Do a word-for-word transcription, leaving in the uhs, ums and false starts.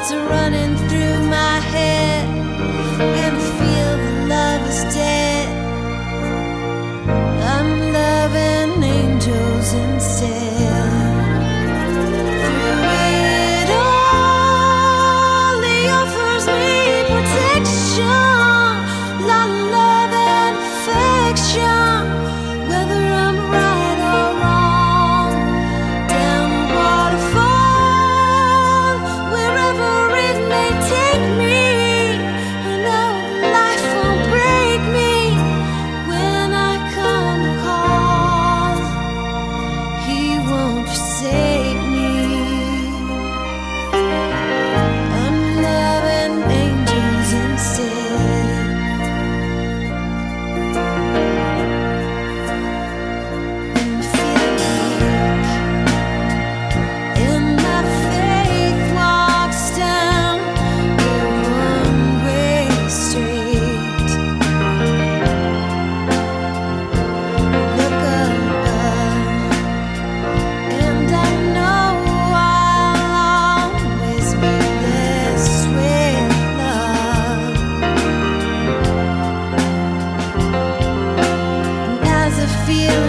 thoughts are running through my head, and I feel that love is dead. I'm loving angels instead. Through it all, he offers me protection, love, love and affection. Whether I'm right or wrong, down the waterfall, wherever it may take me, I know life won't break me when I come to call. He won't forsake me. I'm loving angels instead. I'm feeling weak, and my faith walks down the one-way street. Look above, and I know I'll always be blessed with love. And as I feel